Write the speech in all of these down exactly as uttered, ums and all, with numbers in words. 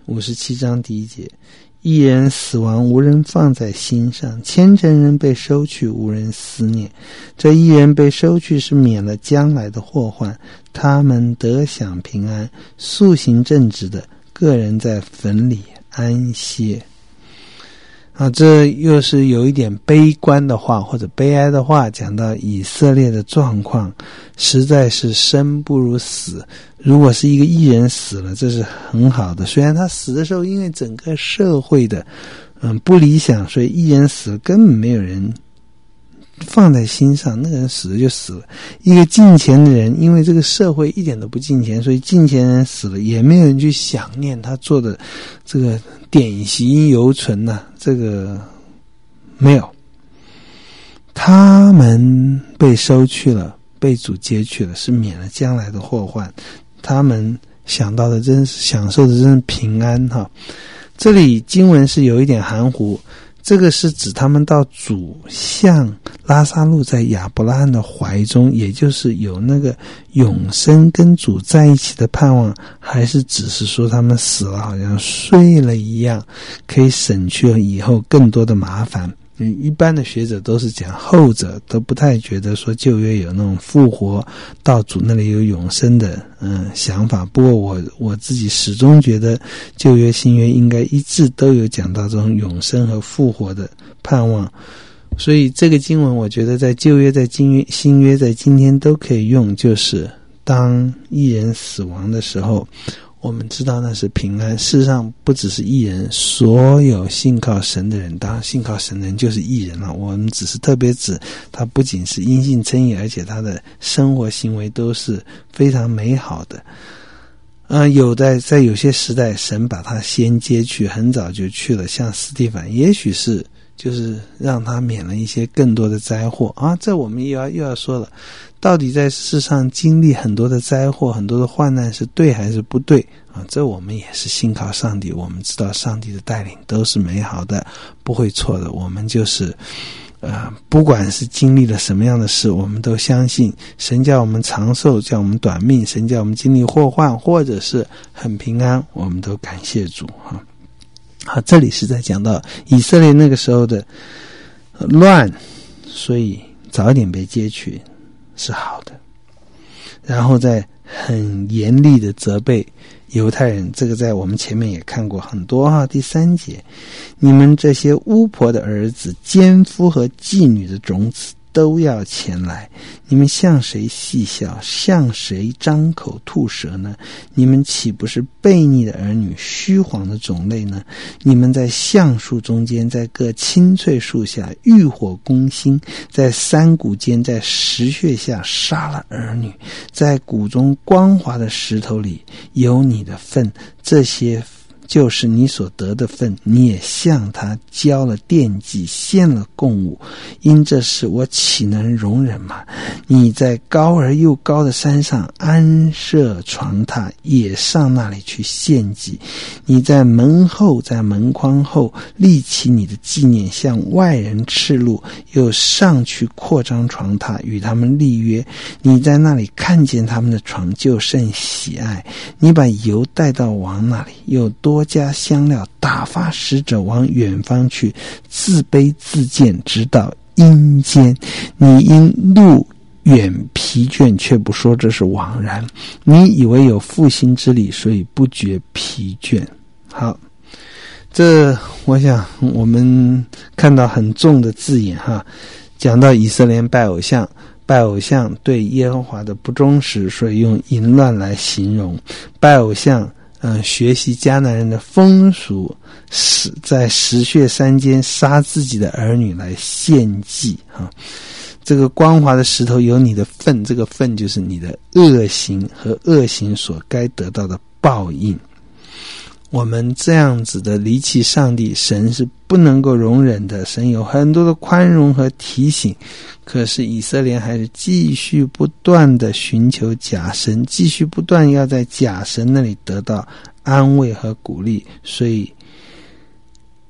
五十七章第一节，一人死亡无人放在心上，虔诚人被收去无人思念。这一人被收去是免了将来的祸患，他们得享平安。素行正直的个人在坟里安歇。啊，这又是有一点悲观的话或者悲哀的话，讲到以色列的状况实在是生不如死。如果是一个义人死了，这是很好的，虽然他死的时候因为整个社会的嗯不理想，所以义人死了根本没有人放在心上，那个人死了就死了。一个敬虔的人，因为这个社会一点都不敬虔，所以敬虔人死了也没有人去想念他做的这个典型犹存啊，这个没有。他们被收去了，被主接去了，是免了将来的祸患。他们想到的真是享受的真是平安哈。这里经文是有一点含糊，这个是指他们到主像拉撒路在亚伯拉罕的怀中，也就是有那个永生跟主在一起的盼望，还是只是说他们死了好像睡了一样，可以省去了以后更多的麻烦。嗯，一般的学者都是讲后者，都不太觉得说旧约有那种复活到主那里有永生的嗯想法。不过我我自己始终觉得旧约新约应该一致都有讲到这种永生和复活的盼望。所以这个经文我觉得在旧约在新约新约在今天都可以用，就是当义人死亡的时候，我们知道那是平安。事实上不只是义人，所有信靠神的人，当然信靠神的人就是义人了，我们只是特别指他不仅是因信称义，而且他的生活行为都是非常美好的。呃，有的在有些时代神把他先接去，很早就去了，像斯蒂凡也许是就是让他免了一些更多的灾祸啊。这我们又要又要说了，到底在世上经历很多的灾祸很多的患难是对还是不对啊？这我们也是信靠上帝，我们知道上帝的带领都是美好的，不会错的。我们就是呃，不管是经历了什么样的事，我们都相信神叫我们长寿，叫我们短命，神叫我们经历祸患或者是很平安，我们都感谢主啊。好，这里是在讲到以色列那个时候的乱，所以早一点被接去是好的，然后再很严厉的责备犹太人，这个在我们前面也看过很多哈。第三节，你们这些巫婆的儿子、奸夫和妓女的种子都要前来，你们向谁戏笑，向谁张口吐舌呢？你们岂不是悖逆的儿女，虚谎的种类呢？你们在橡树中间，在各青翠树下欲火攻心，在山谷间，在石穴下杀了儿女，在谷中光滑的石头里有你的份，这些就是你所得的份，你也向他交了奠祭，献了供物，因这事我岂能容忍吗？你在高而又高的山上安设床榻，也上那里去献祭。你在门后，在门框后立起你的纪念，向外人赤露，又上去扩张床榻，与他们立约。你在那里看见他们的床，就甚喜爱。你把油带到王那里，又多加香料，打发使者往远方去，自卑自贱，直到阴间。你因路远疲倦，却不说这是枉然。你以为有复兴之理，所以不觉疲倦。好，这我想我们看到很重的字眼哈，讲到以色列拜偶像，拜偶像对耶和华的不忠实，所以用淫乱来形容。拜偶像嗯，学习迦南人的风俗，使在石穴山间杀自己的儿女来献祭啊。这个光滑的石头有你的份，这个份就是你的恶行和恶行所该得到的报应。我们这样子的离弃上帝，神是不能够容忍的，神有很多的宽容和提醒，可是以色列还是继续不断的寻求假神，继续不断要在假神那里得到安慰和鼓励，所以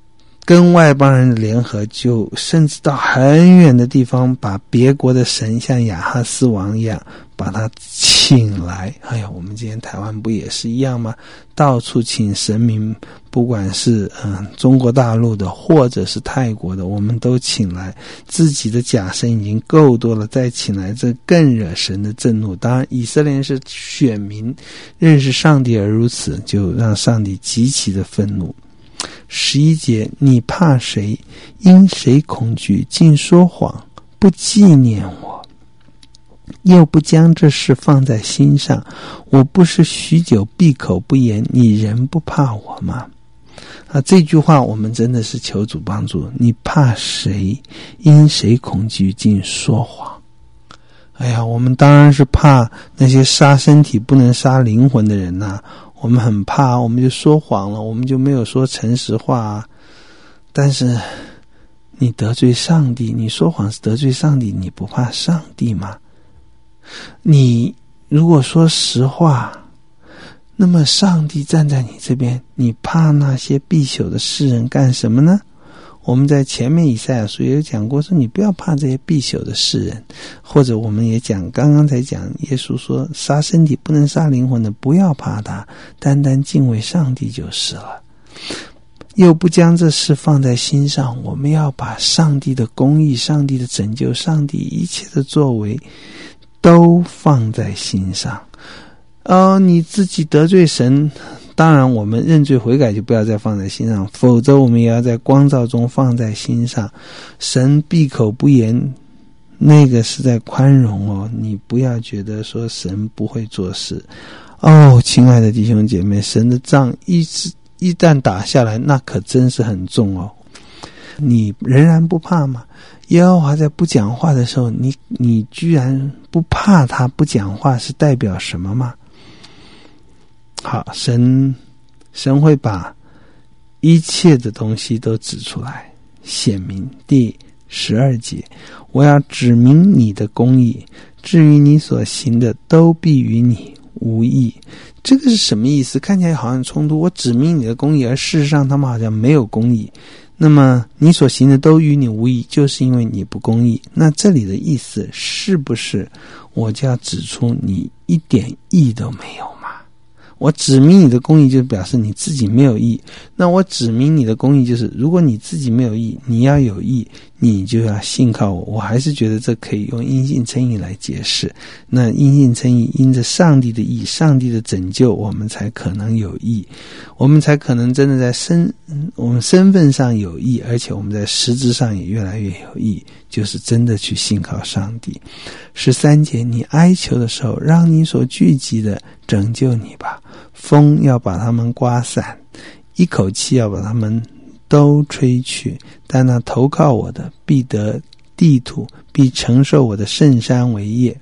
跟外邦人的联合，就甚至到很远的地方，把别国的神像亚哈斯王一样把他请来。哎呀，我们今天台湾不也是一样吗？到处请神明，不管是嗯中国大陆的或者是泰国的，我们都请来。自己的假神已经够多了，再请来这更惹神的震怒。当然以色列人是选民，认识上帝而如此，就让上帝极其的愤怒。十一节，你怕谁？因谁恐惧？竟说谎，不纪念我，又不将这事放在心上。我不是许久闭口不言，你仍不怕我吗？啊，这句话我们真的是求主帮助。你怕谁？因谁恐惧？竟说谎。哎呀，我们当然是怕那些杀身体不能杀灵魂的人呐、啊。我们很怕，我们就说谎了，我们就没有说诚实话啊。但是你得罪上帝，你说谎是得罪上帝，你不怕上帝吗？你如果说实话，那么上帝站在你这边，你怕那些必朽的世人干什么呢？我们在前面以赛亚书也有讲过，说你不要怕这些必朽的世人，或者我们也讲，刚刚才讲耶稣说杀身体不能杀灵魂的，不要怕他，单单敬畏上帝就是了。又不将这事放在心上，我们要把上帝的公义、上帝的拯救、上帝一切的作为都放在心上。哦，你自己得罪神，当然我们认罪悔改就不要再放在心上，否则我们也要在光照中放在心上。神闭口不言，那个是在宽容哦，你不要觉得说神不会做事哦。亲爱的弟兄姐妹，神的杖一一旦打下来，那可真是很重哦。你仍然不怕吗？耶和华在不讲话的时候，你你居然不怕他不讲话，是代表什么吗？好，神神会把一切的东西都指出来显明。第十二节，我要指明你的公义，至于你所行的都必与你无益。这个是什么意思？看起来好像冲突，我指明你的公义，而事实上他们好像没有公义。那么你所行的都与你无益，就是因为你不公义。那这里的意思是不是我就要指出你一点义都没有吗？我指明你的公义就表示你自己没有义，那我指明你的公义就是如果你自己没有义，你要有义，你就要信靠我。我还是觉得这可以用因信称义来解释。那因信称义，因着上帝的义，上帝的拯救，我们才可能有义，我们才可能真的在身我们身份上有义，而且我们在实质上也越来越有义，就是真的去信靠上帝。十三节，你哀求的时候，让你所聚集的拯救你吧，风要把他们刮散，一口气要把他们都吹去，但那投靠我的必得地土，必承受我的圣山为业。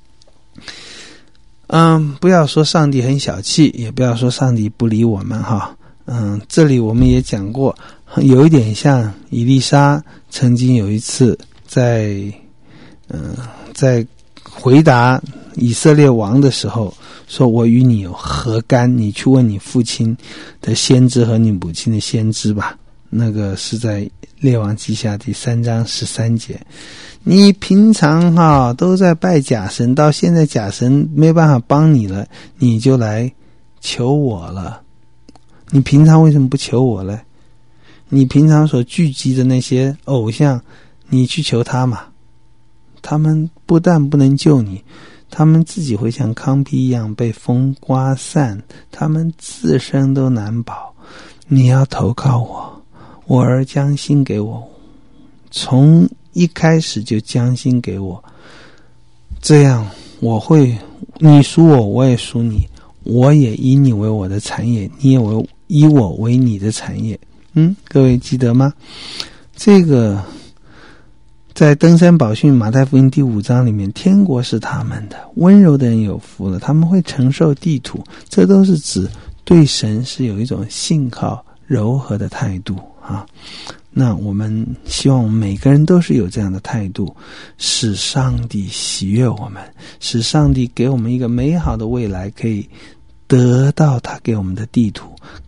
嗯，不要说上帝很小气，也不要说上帝不理我们哈。嗯，这里我们也讲过，有一点像以利沙曾经有一次在嗯在回答以色列王的时候说，我与你有何干？你去问你父亲的先知和你母亲的先知吧。那个是在列王记下第三章十三节。你平常哈都在拜假神，到现在假神没办法帮你了，你就来求我了。你平常为什么不求我呢？你平常所聚集的那些偶像，你去求他嘛。他们不但不能救你，他们自己会像糠秕一样被风刮散，他们自身都难保。你要投靠我，我儿将心给我，从一开始就将心给我，这样我会，你属我，我也属你，我也以你为我的产业，你也为以我为你的产业。嗯，各位记得吗？这个在登山宝训马太福音第五章里面，天国是他们的，温柔的人有福了，他们会承受地土。这都是指对神是有一种信靠柔和的态度啊。那我们希望我们每个人都是有这样的态度，使上帝喜悦我们，使上帝给我们一个美好的未来，可以得到他给我们的地土，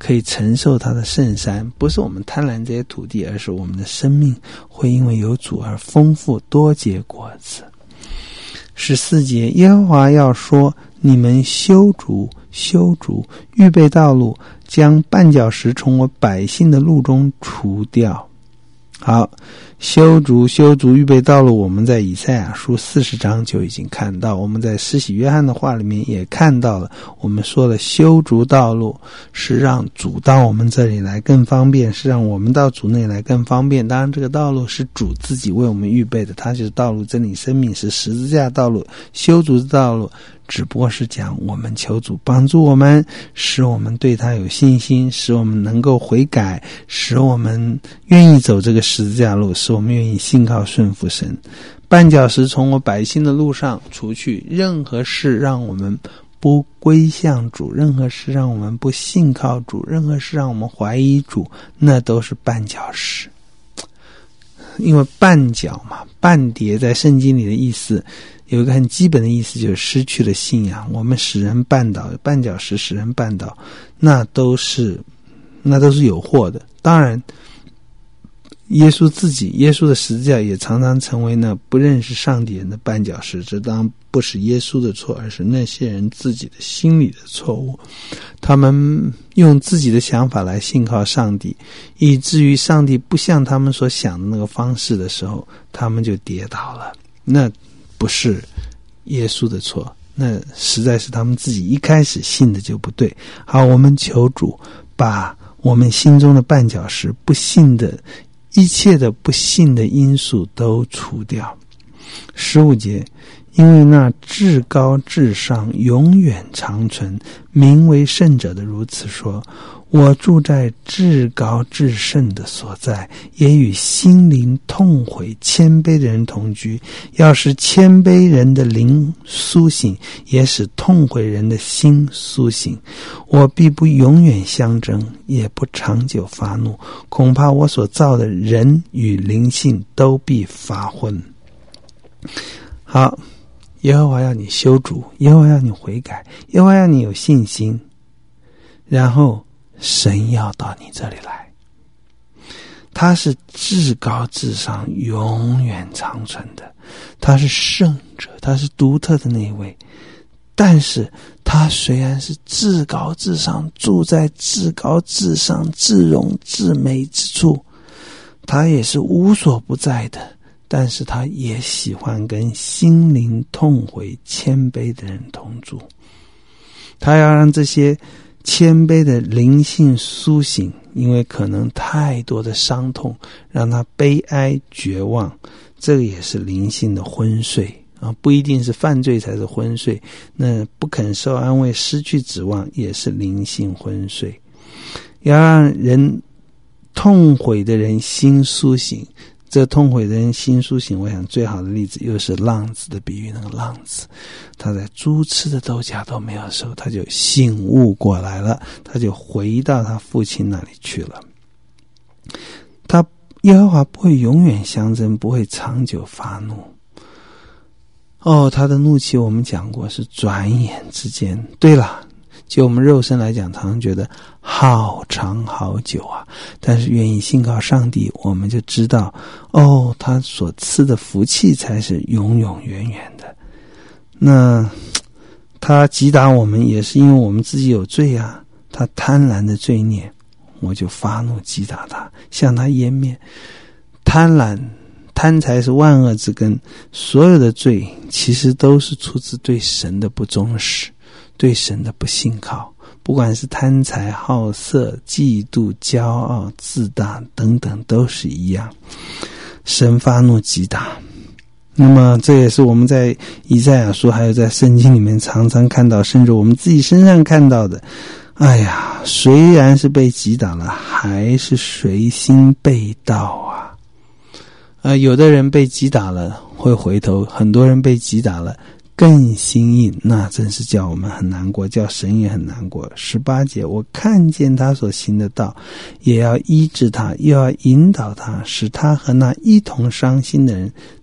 可以承受他的圣山。不是我们贪婪这些土地，而是我们的生命会因为有主而丰富多结果子。十四节，耶和华要说，你们修筑修筑，预备道路，将绊脚石从我百姓的路中除掉。好，修筑修筑预备道路，我们在以赛亚书四十章就已经看到，我们在施洗约翰的话里面也看到了。我们说了，修筑道路是让主到我们这里来更方便，是让我们到主内来更方便。当然这个道路是主自己为我们预备的，它就是道路真理生命，是十字架道路。修筑的道路只不过是讲我们求主帮助我们，使我们对他有信心，使我们能够悔改，使我们愿意走这个十字架路，使我们愿意信靠顺服神。绊脚石从我百姓的路上除去，任何事让我们不归向主，任何事让我们不信靠主，任何事让我们怀疑主，那都是绊脚石。因为绊脚嘛，绊跌在圣经里的意思有一个很基本的意思，就是失去了信仰。我们使人绊倒，绊脚石使人绊倒，那都是那都是有祸的。当然耶稣自己，耶稣的十字架也常常成为那不认识上帝人的绊脚石。这当然不是耶稣的错，而是那些人自己的心理的错误。他们用自己的想法来信靠上帝，以至于上帝不像他们所想的那个方式的时候，他们就跌倒了。那不是耶稣的错，那实在是他们自己一开始信的就不对。好，我们求主把我们心中的绊脚石，不信的一切的不信的因素都除掉。十五节，因为那至高至上永远长存，名为圣者的如此说，我住在至高至圣的所在，也与心灵痛悔谦卑的人同居，要使谦卑人的灵苏醒，也使痛悔人的心苏醒。我必不永远相争，也不长久发怒，恐怕我所造的人与灵性都必发昏。好，耶和华要你修筑，耶和华要你悔改，耶和华要你有信心，然后神要到你这里来。他是至高至上永远长存的，他是圣者，他是独特的那一位。但是他虽然是至高至上，住在至高至上至荣至美之处，他也是无所不在的，但是他也喜欢跟心灵痛悔谦卑的人同住。他要让这些谦卑的灵性苏醒，因为可能太多的伤痛让他悲哀绝望，这个也是灵性的昏睡啊，不一定是犯罪才是昏睡，那不肯受安慰失去指望也是灵性昏睡。要让人痛悔的人心苏醒，这痛悔的人心苏醒，我想最好的例子又是浪子的比喻。那个浪子他在猪吃的豆荚都没有收，他就醒悟过来了，他就回到他父亲那里去了。他耶和华不会永远相争，不会长久发怒。哦，他的怒气我们讲过是转眼之间。对了，就我们肉身来讲，常常觉得好长好久啊，但是愿意信靠上帝，我们就知道，哦，他所赐的福气才是永永远远的。那他击打我们也是因为我们自己有罪啊，他贪婪的罪孽，我就发怒击打他，向他湮灭。贪婪贪财是万恶之根，所有的罪其实都是出自对神的不忠实，对神的不信靠，不管是贪财、好色、嫉妒、骄傲、自大等等，都是一样。神发怒击打。那么这也是我们在以赛亚书还有在圣经里面常常看到，甚至我们自己身上看到的。哎呀，虽然是被击打了，还是随心背道啊。呃，有的人被击打了会回头，很多人被击打了更心硬，那真是叫我们很难过，叫神也很难过。十八节，我看见他所行的道，也要医治他，又要引导他，使他和那一同伤心的人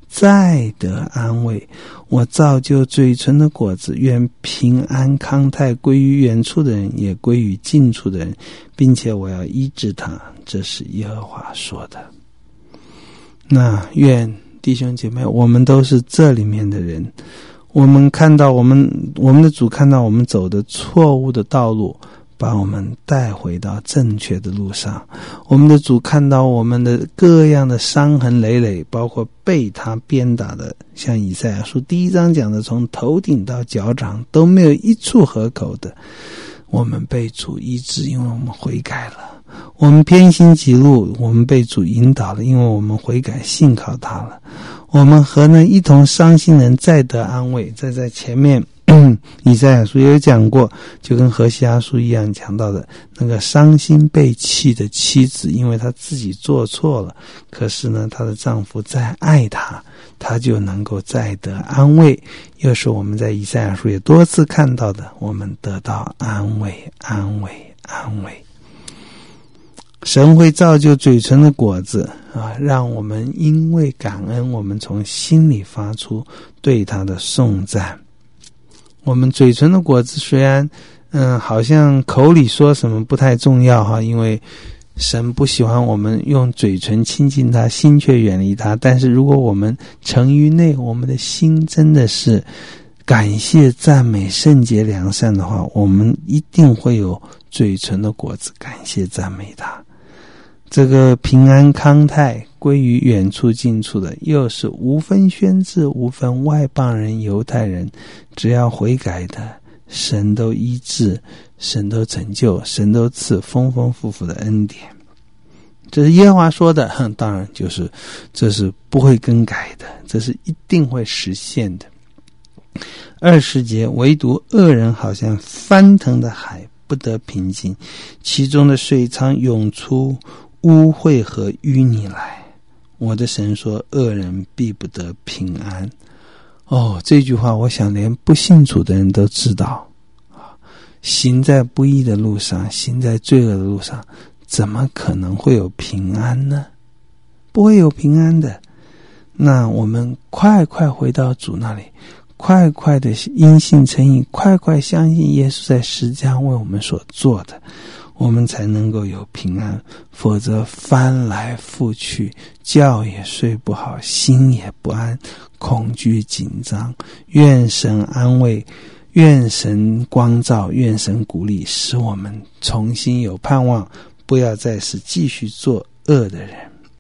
再得安慰。我造就嘴唇的果子，愿平安康泰归于远处的人，也归于近处的人，并且我要医治他。这是耶和华说的。那愿弟兄姐妹，我们都是这里面的人，我们看到我们我们的主看到我们走的错误的道路，把我们带回到正确的路上。我们的主看到我们的各样的伤痕累累，包括被他鞭打的，像以赛亚书第一章讲的，从头顶到脚掌都没有一处合口的，我们被主医治，因为我们悔改了。我们偏行己路，我们被主引导了，因为我们悔改信靠他了。我们和那一同伤心人再得安慰。这在前面以赛亚书也有讲过，就跟何西阿书一样讲到的，那个伤心被弃的妻子，因为她自己做错了，可是呢她的丈夫再爱她，她就能够再得安慰。又是我们在以赛亚书也多次看到的，我们得到安慰安慰安慰。神会造就嘴唇的果子啊，让我们因为感恩，我们从心里发出对他的颂赞。我们嘴唇的果子虽然嗯，好像口里说什么不太重要哈，因为神不喜欢我们用嘴唇亲近他，心却远离他。但是如果我们诚于内，我们的心真的是感谢赞美圣洁良善的话，我们一定会有嘴唇的果子，感谢赞美他。这个平安康泰归于远处近处的，又是无分宣制，无分外邦人犹太人，只要悔改的，神都医治，神都拯救，神都赐丰丰富富的恩典。这是耶和华说的，当然就是这是不会更改的，这是一定会实现的。二十节，唯独恶人好像翻腾的海，不得平静，其中的水常涌出污秽和淤泥来。我的神说，恶人必不得平安。哦，这句话我想连不信主的人都知道，行在不义的路上，行在罪恶的路上，怎么可能会有平安呢？不会有平安的。那我们快快回到主那里，快快的因信称义，快快相信耶稣在十字架为我们所做的，我们才能够有平安。否则翻来覆去，觉也睡不好，心也不安，恐惧紧张。愿神安慰，愿神光照，愿神鼓励，使我们重新有盼望，不要再是继续做恶的人。